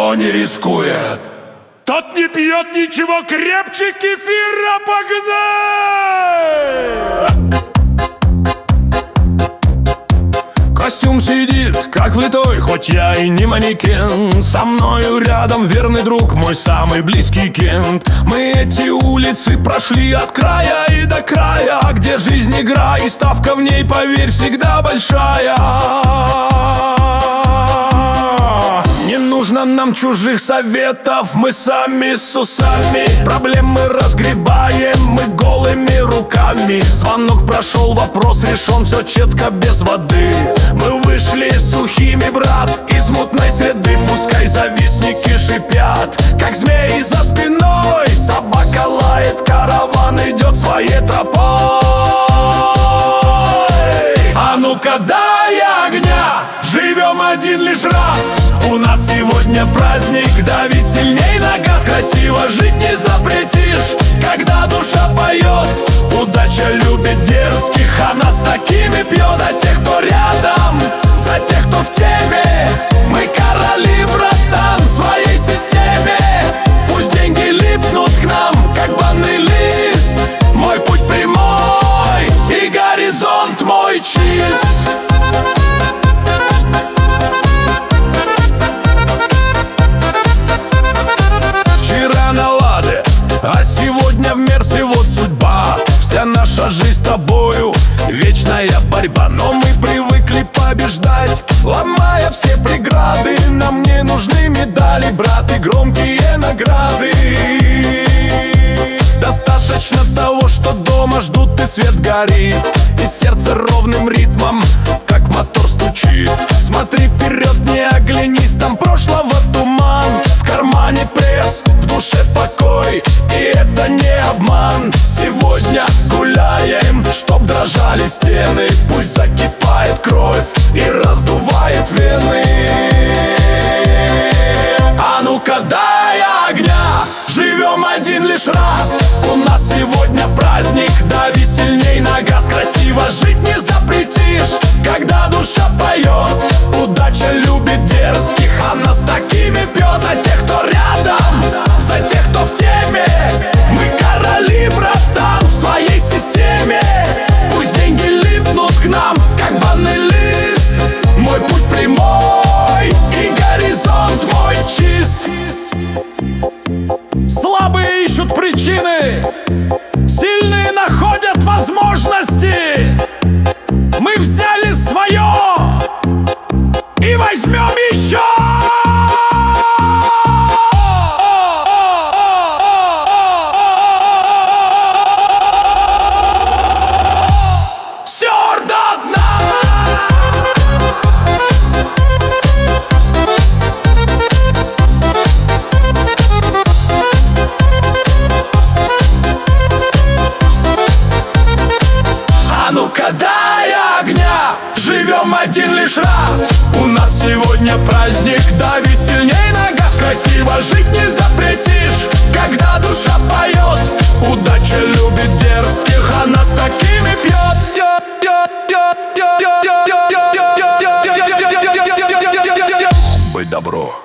кто не рискует, тот не пьет ничего крепче кефира, погнали! Костюм сидит, как влитой, хоть я и не манекен. Со мною рядом верный друг, мой самый близкий Кент. Мы эти улицы прошли от края и до края, где жизнь игра и ставка в ней, поверь, всегда большая. Не нужно нам чужих советов, мы сами с усами проблемы разгребаем, мы голыми руками. Звонок прошел, вопрос решен, все четко без воды. Мы вышли сухими, брат, из мутной среды. Пускай завистники шипят, как змеи за спиной. Собака лает, караван идет своей тропой. А ну-ка дай огня, живем один лишь раз. У нас сегодня праздник, дави сильней на газ. Красиво жить не запретишь, когда душа поет. Удача любит дерзких, она с такими пьет. За тех, кто рядом, за тех, кто в теме. Мы короли, братан, в своей системе. Пусть деньги липнут к нам, как банный лист. Мой путь прямой, и горизонт мой чист. А сегодня в Мерсе вот судьба. Вся наша жизнь с тобою вечная борьба. Но мы привыкли побеждать, ломая все преграды. Нам не нужны медали, брат, и громкие награды. Достаточно того, что дома ждут и свет горит, и сердце ровным ритмом, как мотор стучит. Смотри вперед, не оглянись, там прошлого туман. В кармане пресс, в душе покой, и это не обман. Сегодня гуляем, чтоб дрожали стены. Пусть закипает кровь и раздувает вены. А ну-ка дай огня, живем один лишь раз. У нас сегодня праздник, дави сильней на газ. Красиво жить не запретишь, когда душа поет. Удача любит дерзких, она с такими пьет. За тех, кто рядом, за тех, кто в теме. Мы короли, братан, в своей системе. Пусть деньги липнут к нам, как банный лист. Мой путь прямой, и горизонт мой чист. Слабые ищут причины, сильные находят возможности. Мы взяли свое и возьмем еще. Дай огня, живем один лишь раз. У нас сегодня праздник, дави сильней на газ. Красиво жить не запретишь, когда душа поет. Удача любит дерзких, она с такими пьет. Быть добро.